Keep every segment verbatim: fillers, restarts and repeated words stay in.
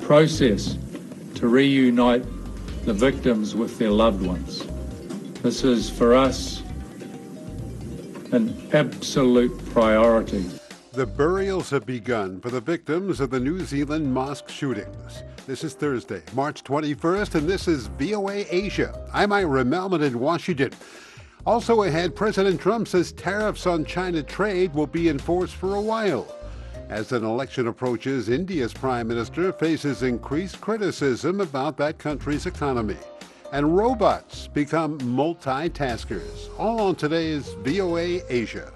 process to reunite the victims with their loved ones. This is, for us, an absolute priority. The burials have begun for the victims of the New Zealand mosque shootings. This is Thursday, March twenty-first, and this is V O A Asia. I'm Ira Melman in Washington. Also ahead, President Trump says tariffs on China trade will be enforced for a while. As an election approaches, India's prime minister faces increased criticism about that country's economy. And robots become multitaskers. All on today's V O A Asia.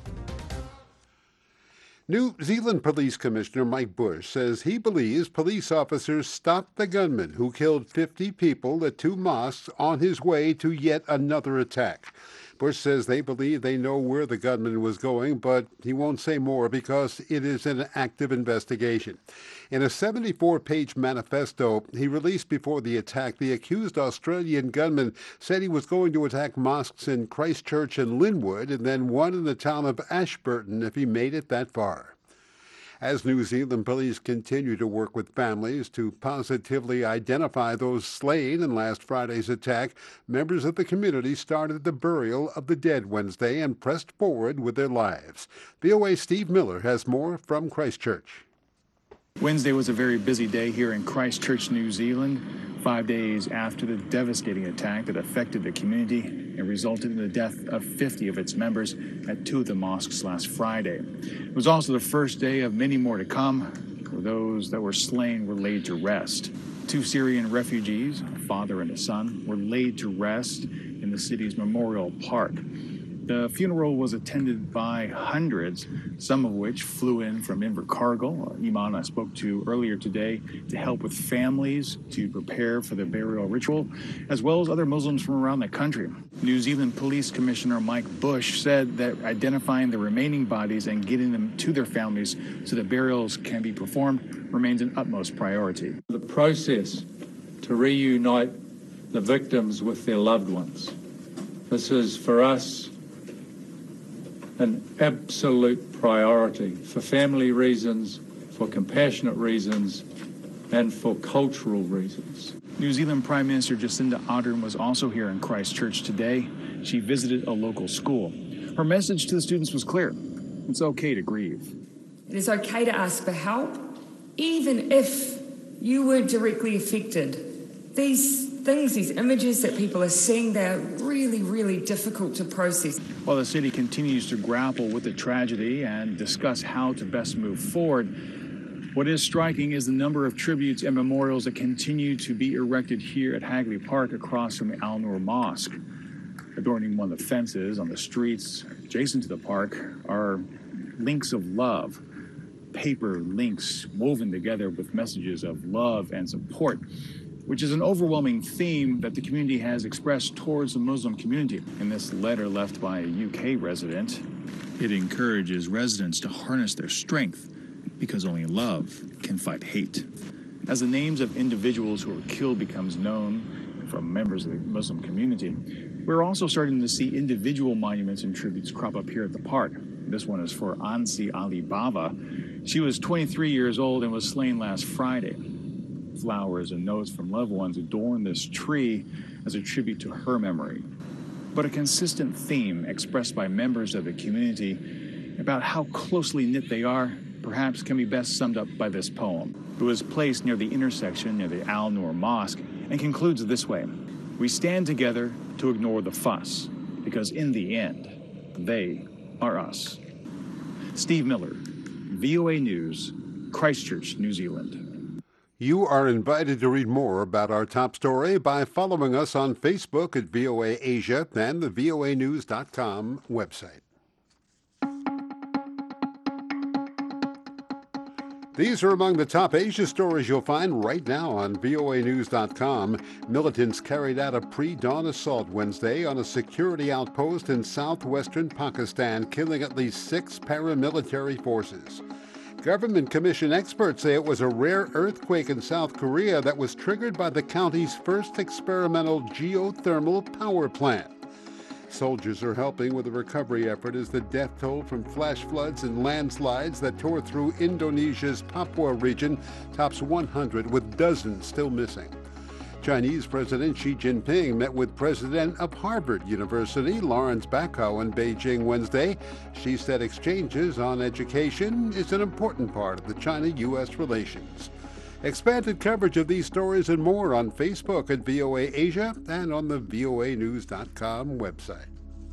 New Zealand Police Commissioner Mike Bush says he believes police officers stopped the gunman who killed fifty people at two mosques on his way to yet another attack. Bush says they believe they know where the gunman was going, but he won't say more because it is an active investigation. In a seventy-four page manifesto he released before the attack, the accused Australian gunman said he was going to attack mosques in Christchurch and Linwood and then one in the town of Ashburton if he made it that far. As New Zealand police continue to work with families to positively identify those slain in last Friday's attack, members of the community started the burial of the dead Wednesday and pressed forward with their lives. V O A's Steve Miller has more from Christchurch. Wednesday was a very busy day here in Christchurch, New Zealand, five days after the devastating attack that affected the community and resulted in the death of fifty of its members at two of the mosques last Friday. It was also the first day of many more to come, where those that were slain were laid to rest. Two Syrian refugees, a father and a son, were laid to rest in the city's Memorial Park. The funeral was attended by hundreds, some of which flew in from Invercargill. Iman I spoke to earlier today to help with families to prepare for the burial ritual, as well as other Muslims from around the country. New Zealand Police Commissioner Mike Bush said that identifying the remaining bodies and getting them to their families so that burials can be performed remains an utmost priority. The process to reunite the victims with their loved ones. This is, for us, an absolute priority for family reasons, for compassionate reasons, and for cultural reasons. New Zealand Prime Minister Jacinda Ardern was also here in Christchurch today. She visited a local school. Her message to the students was clear. It's okay to grieve. It is okay to ask for help, even if you weren't directly affected. These things, these images that people are seeing, they're really, really difficult to process. While the city continues to grapple with the tragedy and discuss how to best move forward, what is striking is the number of tributes and memorials that continue to be erected here at Hagley Park across from the Al Noor Mosque. Adorning one of the fences on the streets adjacent to the park are links of love, paper links woven together with messages of love and support, which is an overwhelming theme that the community has expressed towards the Muslim community. In this letter left by a U K resident, it encourages residents to harness their strength because only love can fight hate. As the names of individuals who were killed becomes known from members of the Muslim community, we're also starting to see individual monuments and tributes crop up here at the park. This one is for Ansi Ali Baba. She was twenty-three years old and was slain last Friday. Flowers and notes from loved ones adorn this tree as a tribute to her memory. But a consistent theme expressed by members of the community about how closely knit they are perhaps can be best summed up by this poem. It was placed near the intersection near the Al Noor Mosque and concludes this way: we stand together to ignore the fuss, because in the end, they are us. Steve Miller, V O A News, Christchurch, New Zealand. You are invited to read more about our top story by following us on Facebook at V O A Asia and the V O A news dot com website. These are among the top Asia stories you'll find right now on V O A news dot com. Militants carried out a pre-dawn assault Wednesday on a security outpost in southwestern Pakistan, killing at least six paramilitary forces. Government Commission experts say it was a rare earthquake in South Korea that was triggered by the county's first experimental geothermal power plant. Soldiers are helping with the recovery effort as the death toll from flash floods and landslides that tore through Indonesia's Papua region tops one hundred, with dozens still missing. Chinese President Xi Jinping met with President of Harvard University, Lawrence Bacow, in Beijing Wednesday. She said exchanges on education is an important part of the China U S relations. Expanded coverage of these stories and more on Facebook at V O A Asia and on the V O A news dot com website.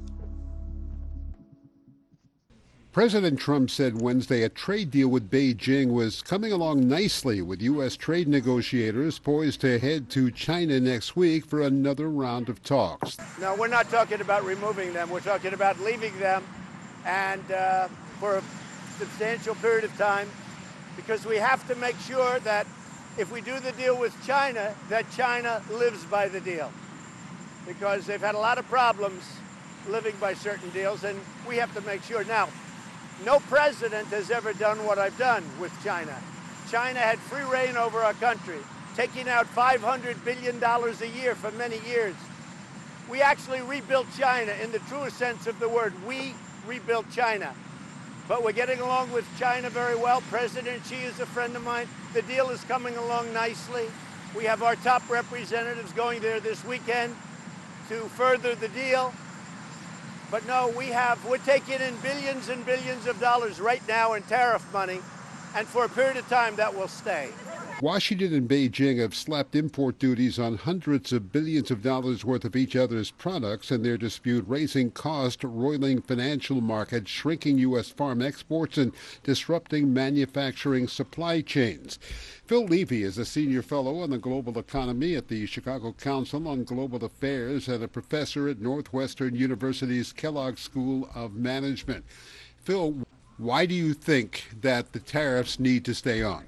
President Trump said Wednesday a trade deal with Beijing was coming along nicely, with U S trade negotiators poised to head to China next week for another round of talks. No, we're not talking about removing them. We're talking about leaving them, and uh, for a substantial period of time, because we have to make sure that if we do the deal with China, that China lives by the deal, because they've had a lot of problems living by certain deals, and we have to make sure. Now, no president has ever done what I've done with China. China had free reign over our country, taking out five hundred billion dollars a year for many years. We actually rebuilt China in the truest sense of the word. We rebuilt China. But we're getting along with China very well. President Xi is a friend of mine. The deal is coming along nicely. We have our top representatives going there this weekend to further the deal. But no, we have, we're taking in billions and billions of dollars right now in tariff money, and for a period of time that will stay. Washington and Beijing have slapped import duties on hundreds of billions of dollars worth of each other's products in their dispute, raising costs, roiling financial markets, shrinking U S farm exports, and disrupting manufacturing supply chains. Phil Levy is a senior fellow on the global economy at the Chicago Council on Global Affairs and a professor at Northwestern University's Kellogg School of Management. Phil, why do you think that the tariffs need to stay on?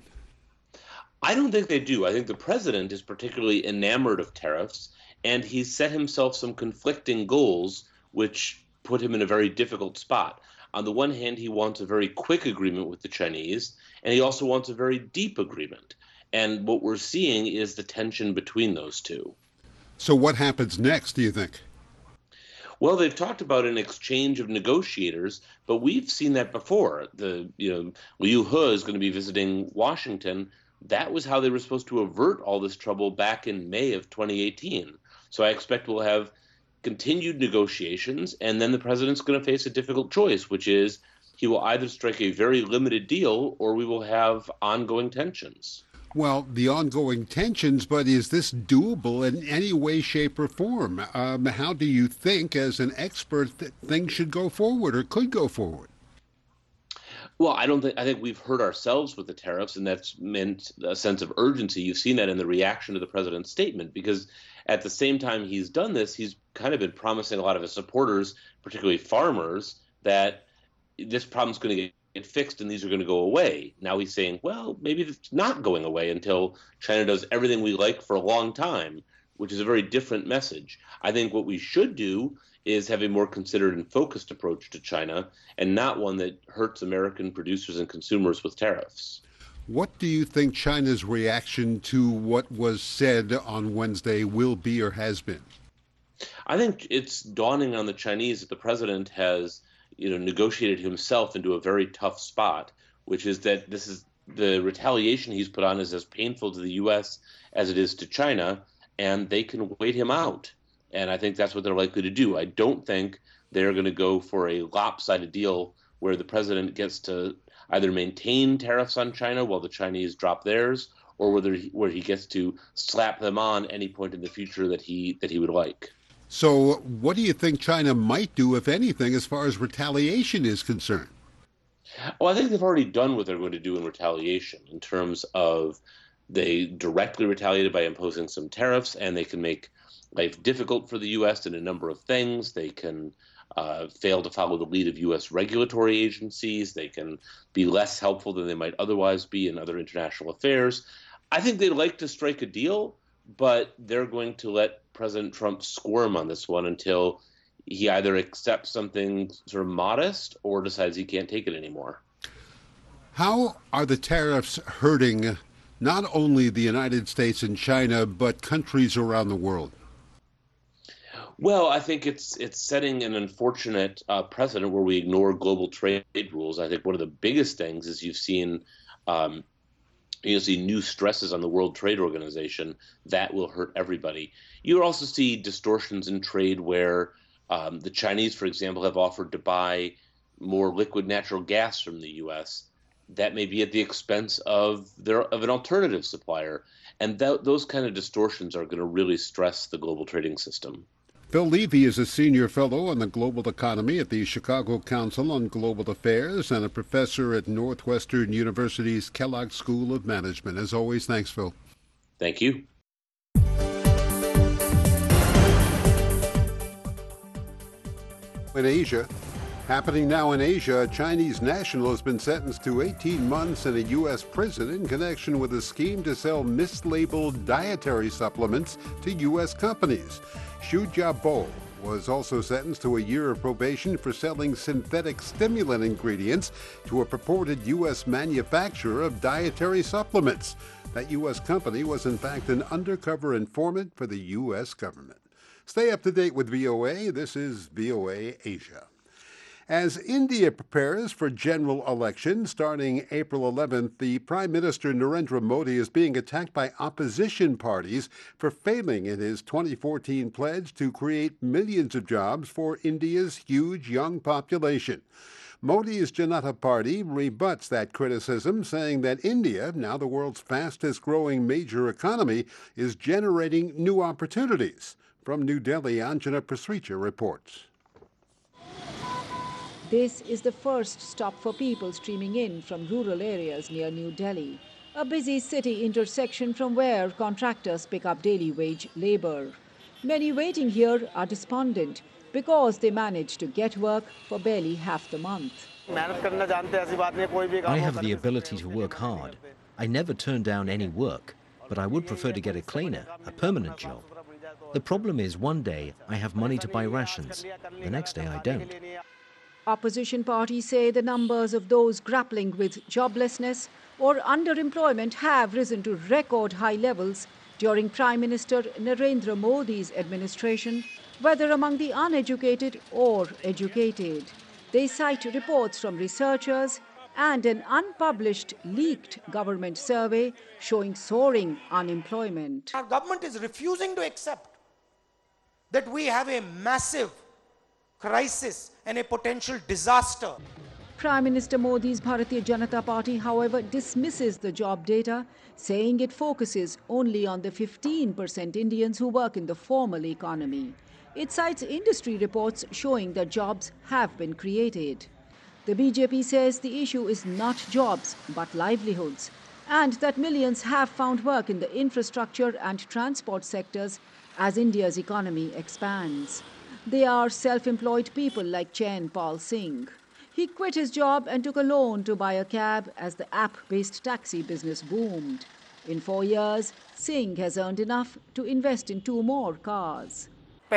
I don't think they do. I think the president is particularly enamored of tariffs, and he's set himself some conflicting goals, which put him in a very difficult spot. On the one hand, he wants a very quick agreement with the Chinese, and he also wants a very deep agreement. And what we're seeing is the tension between those two. So what happens next, do you think? Well, they've talked about an exchange of negotiators, but we've seen that before. The, you know, Liu He is going to be visiting Washington. That was how they were supposed to avert all this trouble back in May of twenty eighteen. So I expect we'll have continued negotiations, and then the president's going to face a difficult choice, which is he will either strike a very limited deal or we will have ongoing tensions. Well, the ongoing tensions, but is this doable in any way, shape, or form? Um, how do you think, as an expert, that things should go forward or could go forward? Well, I don't think I think we've hurt ourselves with the tariffs, and that's meant a sense of urgency. You've seen that in the reaction to the president's statement, because at the same time he's done this, he's kind of been promising a lot of his supporters, particularly farmers, that this problem's going to get fixed and these are going to go away. Now he's saying, well, maybe it's not going away until China does everything we like for a long time, which is a very different message. I think what we should do is have a more considered and focused approach to China, and not one that hurts American producers and consumers with tariffs. What do you think China's reaction to what was said on Wednesday will be or has been? I think it's dawning on the Chinese that the president has, you know, negotiated himself into a very tough spot, which is that this is the retaliation he's put on is as painful to the U S as it is to China, and they can wait him out. And I think that's what they're likely to do. I don't think they're going to go for a lopsided deal where the president gets to either maintain tariffs on China while the Chinese drop theirs, or whether he, where he gets to slap them on any point in the future that he that he would like. So what do you think China might do, if anything, as far as retaliation is concerned? Well, I think they've already done what they're going to do in retaliation, in terms of they directly retaliated by imposing some tariffs, and they can make life difficult for the U S in a number of things. They can uh, fail to follow the lead of U S regulatory agencies. They can be less helpful than they might otherwise be in other international affairs. I think they'd like to strike a deal, but they're going to let President Trump squirm on this one until he either accepts something sort of modest or decides he can't take it anymore. How are the tariffs hurting not only the United States and China, but countries around the world? Well, I think it's it's setting an unfortunate uh, precedent where we ignore global trade rules. I think one of the biggest things is you've seen um, you see new stresses on the World Trade Organization that will hurt everybody. You also see distortions in trade where um, the Chinese, for example, have offered to buy more liquid natural gas from the U S. That may be at the expense of their of an alternative supplier, and that, those kind of distortions are going to really stress the global trading system. Phil Levy is a senior fellow on the global economy at the Chicago Council on Global Affairs and a professor at Northwestern University's Kellogg School of Management. As always, thanks, Phil. Thank you. In Asia, happening now in Asia, a Chinese national has been sentenced to eighteen months in a U S prison in connection with a scheme to sell mislabeled dietary supplements to U S companies. Xu Jiabo was also sentenced to a year of probation for selling synthetic stimulant ingredients to a purported U S manufacturer of dietary supplements. That U S company was in fact an undercover informant for the U S government. Stay up to date with V O A. This is V O A Asia. As India prepares for general election starting April eleventh, the Prime Minister Narendra Modi is being attacked by opposition parties for failing in his twenty fourteen pledge to create millions of jobs for India's huge young population. Modi's Janata Party rebuts that criticism, saying that India, now the world's fastest-growing major economy, is generating new opportunities. From New Delhi, Anjana Pasricha reports. This is the first stop for people streaming in from rural areas near New Delhi, a busy city intersection from where contractors pick up daily wage labor. Many waiting here are despondent because they manage to get work for barely half the month. I have the ability to work hard. I never turn down any work, but I would prefer to get a cleaner, a permanent job. The problem is one day I have money to buy rations, the next day I don't. Opposition parties say the numbers of those grappling with joblessness or underemployment have risen to record high levels during Prime Minister Narendra Modi's administration, whether among the uneducated or educated. They cite reports from researchers and an unpublished leaked government survey showing soaring unemployment. Our government is refusing to accept that we have a massive crisis and a potential disaster. Prime Minister Modi's Bharatiya Janata Party, however, dismisses the job data, saying it focuses only on the fifteen percent Indians who work in the formal economy. It cites industry reports showing that jobs have been created. The B J P says the issue is not jobs, but livelihoods, and that millions have found work in the infrastructure and transport sectors as India's economy expands. They are self-employed people like Chain Paul Singh. He quit his job and took a loan to buy a cab as the app-based taxi business boomed. In four years, Singh has earned enough to invest in two more cars. I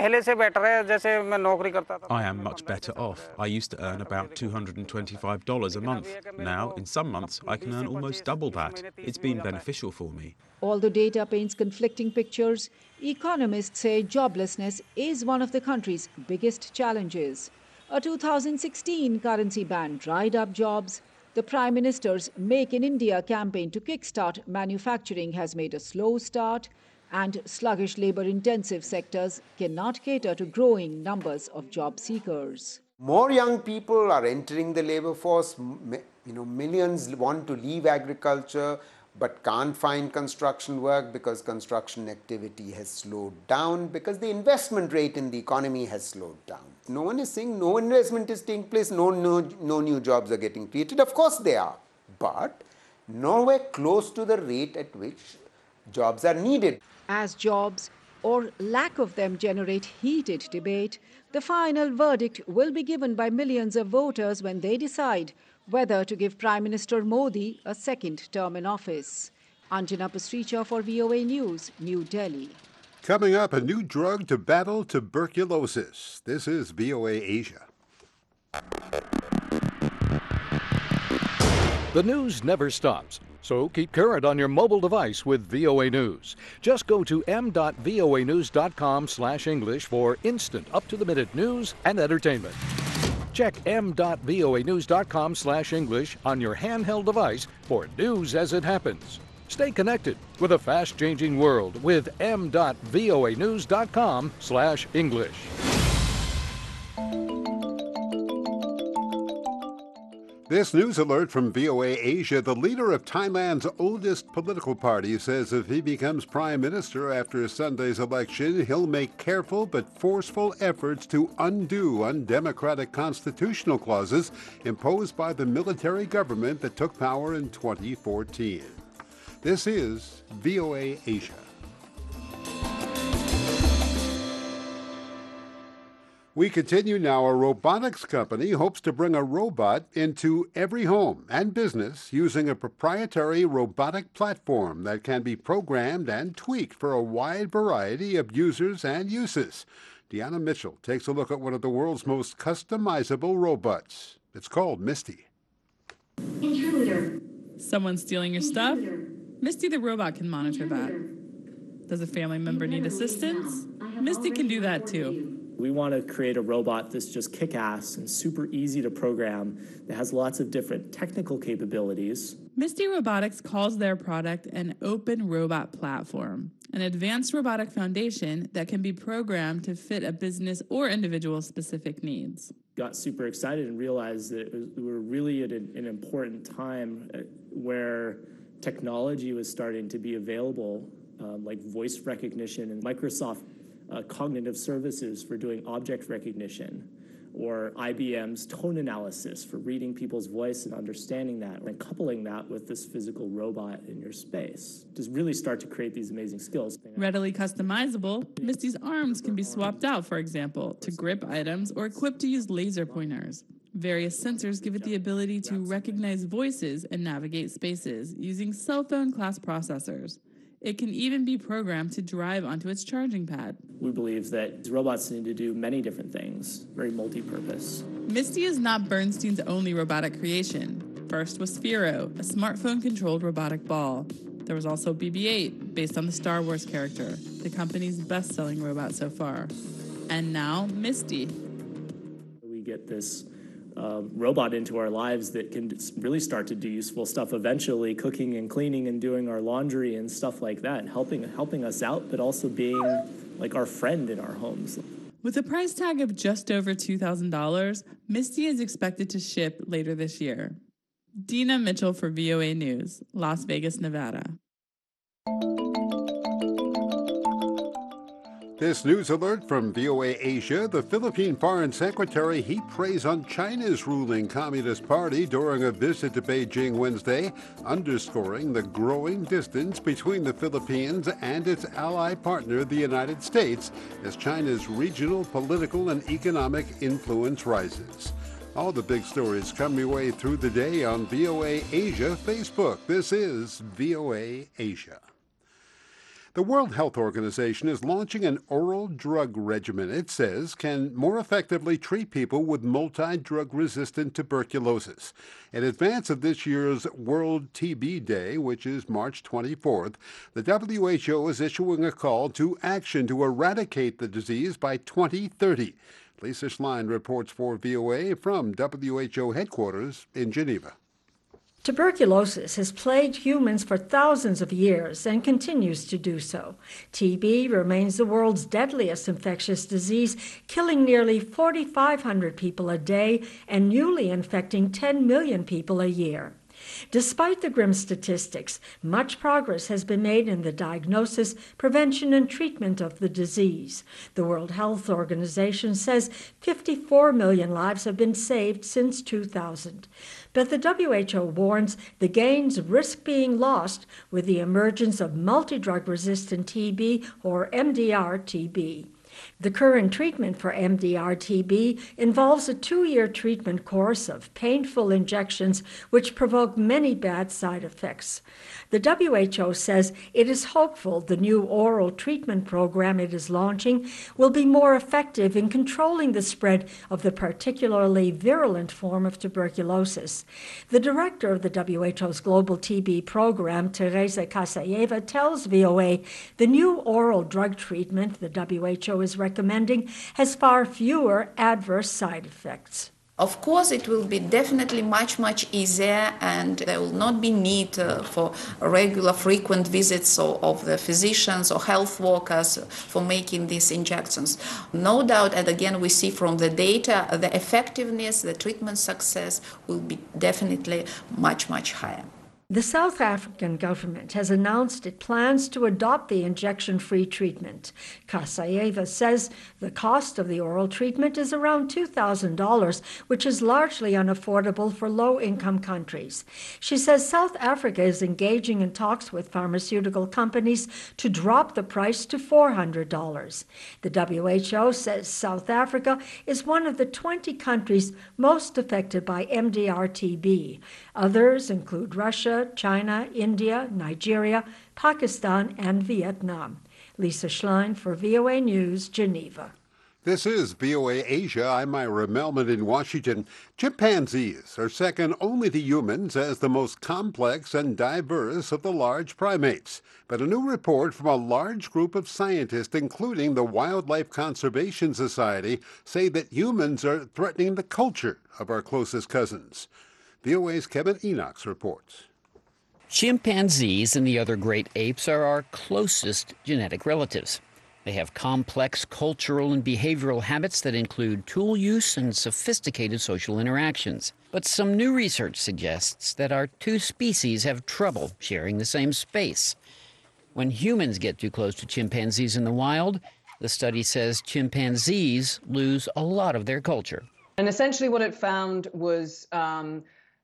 am much better off. I used to earn about two hundred twenty-five dollars a month. Now, in some months, I can earn almost double that. It's been beneficial for me. Although data paints conflicting pictures, economists say joblessness is one of the country's biggest challenges. A two thousand sixteen currency ban dried up jobs. The Prime Minister's Make in India campaign to kickstart manufacturing has made a slow start, and sluggish labor-intensive sectors cannot cater to growing numbers of job seekers. More young people are entering the labor force. You know, millions want to leave agriculture but can't find construction work because construction activity has slowed down, because the investment rate in the economy has slowed down. No one is saying no investment is taking place, no, no, no new jobs are getting created. Of course they are, but nowhere close to the rate at which jobs are needed. As jobs or lack of them generate heated debate, the final verdict will be given by millions of voters when they decide whether to give Prime Minister Modi a second term in office. Anjana Pasricha for V O A News, New Delhi. Coming up, a new drug to battle tuberculosis. This is V O A Asia. The news never stops, So keep current on your mobile device with V O A News. Just go to m dot voa news dot com slash English for instant up-to-the-minute news and entertainment. Check m dot voa news dot com slash English on your handheld device for news as it happens. Stay connected with a fast-changing world with m dot voa news dot com slash English. This news alert from V O A Asia. The leader of Thailand's oldest political party says if he becomes prime minister after Sunday's election, he'll make careful but forceful efforts to undo undemocratic constitutional clauses imposed by the military government that took power in twenty fourteen. This is V O A Asia. We continue now. A robotics company hopes to bring a robot into every home and business using a proprietary robotic platform that can be programmed and tweaked for a wide variety of users and uses. Deanna Mitchell takes a look at one of the world's most customizable robots. It's called Misty. Intruder. Someone stealing your stuff? Misty the robot can monitor that. Does a family member need assistance? Misty can do that too. We want to create a robot that's just kick-ass and super easy to program, that has lots of different technical capabilities. Misty Robotics calls their product an open robot platform, an advanced robotic foundation that can be programmed to fit a business or individual's specific needs. Got super excited and realized that it was, we were really at an, an important time where technology was starting to be available, um, like voice recognition and Microsoft Uh, cognitive services for doing object recognition, or I B M's tone analysis for reading people's voice and understanding that, and coupling that with this physical robot in your space to really start to create these amazing skills. Readily customizable, Misty's arms can be swapped out, for example, to grip items or equipped to use laser pointers. Various sensors give it the ability to recognize voices and navigate spaces using cell phone class processors. It can even be programmed to drive onto its charging pad. We believe that robots need to do many different things, very multi-purpose. Misty is not Bernstein's only robotic creation. First was Sphero, a smartphone-controlled robotic ball. There was also B B eight, based on the Star Wars character, the company's best-selling robot so far. And now, Misty. We get this Uh, robot into our lives that can really start to do useful stuff eventually, cooking and cleaning and doing our laundry and stuff like that, and helping helping us out, but also being like our friend in our homes. With a price tag of just over two thousand dollars, Misty is expected to ship later this year. Dina Mitchell for V O A News, Las Vegas, Nevada. This news alert from V O A Asia. The Philippine Foreign Secretary heaped praise on China's ruling Communist Party during a visit to Beijing Wednesday, underscoring the growing distance between the Philippines and its ally partner, the United States, as China's regional political and economic influence rises. All the big stories come your way through the day on V O A Asia Facebook. This is V O A Asia. The World Health Organization is launching an oral drug regimen it says can more effectively treat people with multi-drug-resistant tuberculosis. In advance of this year's World T B Day, which is March twenty-fourth, the W H O is issuing a call to action to eradicate the disease by twenty thirty. Lisa Schlein reports for V O A from W H O headquarters in Geneva. Tuberculosis has plagued humans for thousands of years and continues to do so. T B remains the world's deadliest infectious disease, killing nearly four thousand five hundred people a day and newly infecting ten million people a year. Despite the grim statistics, much progress has been made in the diagnosis, prevention, and treatment of the disease. The World Health Organization says fifty-four million lives have been saved since two thousand. But the W H O warns the gains risk being lost with the emergence of multi-drug resistant T B or M D R T B. The current treatment for M D R T B involves a two-year treatment course of painful injections which provoke many bad side effects. The W H O says it is hopeful the new oral treatment program it is launching will be more effective in controlling the spread of the particularly virulent form of tuberculosis. The director of the W H O's Global T B program, Teresa Kasayeva, tells V O A the new oral drug treatment the W H O is recommending has far fewer adverse side effects. Of course, it will be definitely much, much easier, and there will not be need uh, for regular, frequent visits of, of the physicians or health workers for making these injections. No doubt, and again, we see from the data, the effectiveness, the treatment success will be definitely much, much higher. The South African government has announced it plans to adopt the injection-free treatment. Kasayeva says the cost of the oral treatment is around two thousand dollars, which is largely unaffordable for low-income countries. She says South Africa is engaging in talks with pharmaceutical companies to drop the price to four hundred dollars. The W H O says South Africa is one of the twenty countries most affected by M D R T B. Others include Russia, China, India, Nigeria, Pakistan, and Vietnam. Lisa Schlein for V O A News, Geneva. This is V O A Asia. I'm Ira Melman in Washington. Chimpanzees are second only to humans as the most complex and diverse of the large primates. But a new report from a large group of scientists, including the Wildlife Conservation Society, say that humans are threatening the culture of our closest cousins. V O A's Kevin Enochs reports. Chimpanzees and the other great apes are our closest genetic relatives. They have complex cultural and behavioral habits that include tool use and sophisticated social interactions. But some new research suggests that our two species have trouble sharing the same space. When humans get too close to chimpanzees in the wild, the study says chimpanzees lose a lot of their culture. And essentially what it found was um,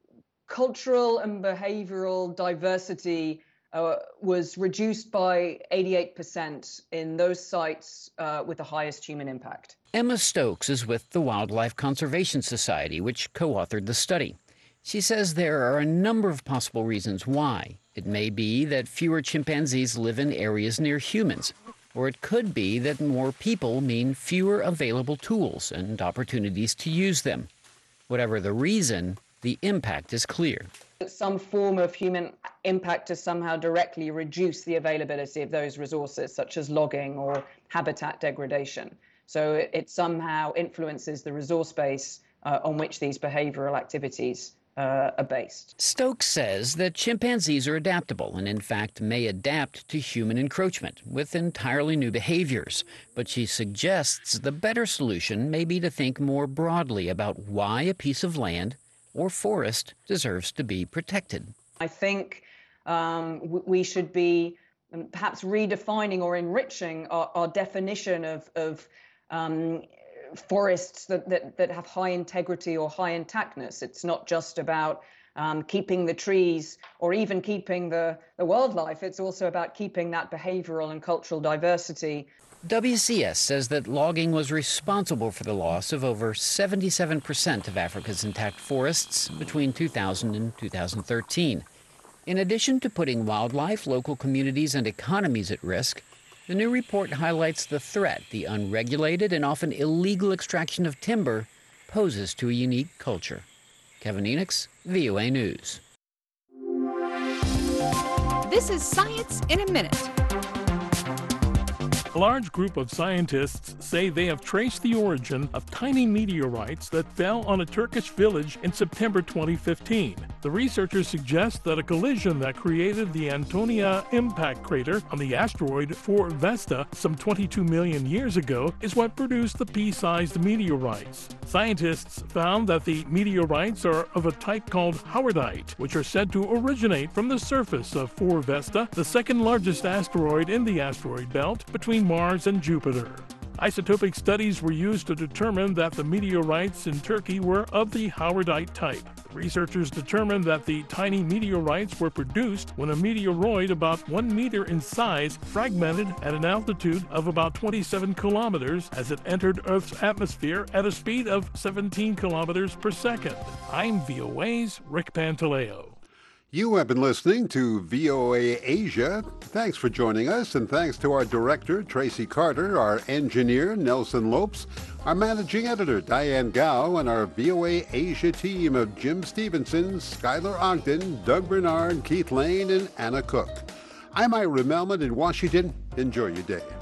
cultural and behavioral diversity uh, was reduced by eighty-eight percent in those sites uh, with the highest human impact. Emma Stokes is with the Wildlife Conservation Society, which co-authored the study. She says there are a number of possible reasons why. It may be that fewer chimpanzees live in areas near humans, or it could be that more people mean fewer available tools and opportunities to use them. Whatever the reason, the impact is clear. Some form of human impact to somehow directly reduce the availability of those resources, such as logging or habitat degradation. So it, it somehow influences the resource base uh, on which these behavioral activities uh, are based. Stokes says that chimpanzees are adaptable and, in fact, may adapt to human encroachment with entirely new behaviors. But she suggests the better solution may be to think more broadly about why a piece of land or forest deserves to be protected. I think um, we should be perhaps redefining or enriching our, our definition of, of um, forests that, that, that have high integrity or high intactness. It's not just about um, keeping the trees or even keeping the, the wildlife. It's also about keeping that behavioral and cultural diversity. W C S says that logging was responsible for the loss of over seventy-seven percent of Africa's intact forests between two thousand and two thousand thirteen. In addition to putting wildlife, local communities, and economies at risk, the new report highlights the threat the unregulated and often illegal extraction of timber poses to a unique culture. Kevin Enochs, V O A News. This is Science in a Minute. A large group of scientists say they have traced the origin of tiny meteorites that fell on a Turkish village in September twenty fifteen. The researchers suggest that a collision that created the Antonia impact crater on the asteroid four Vesta some twenty-two million years ago is what produced the pea-sized meteorites. Scientists found that the meteorites are of a type called Howardite, which are said to originate from the surface of four Vesta, the second largest asteroid in the asteroid belt between Mars and Jupiter. Isotopic studies were used to determine that the meteorites in Turkey were of the Howardite type. Researchers determined that the tiny meteorites were produced when a meteoroid about one meter in size fragmented at an altitude of about twenty-seven kilometers as it entered Earth's atmosphere at a speed of seventeen kilometers per second. I'm V O A's Rick Pantaleo. You have been listening to V O A Asia. Thanks for joining us, and thanks to our director, Tracy Carter, our engineer, Nelson Lopes, our managing editor, Diane Gao, and our V O A Asia team of Jim Stevenson, Skylar Ogden, Doug Bernard, Keith Lane, and Anna Cook. I'm Ira Melman in Washington. Enjoy your day.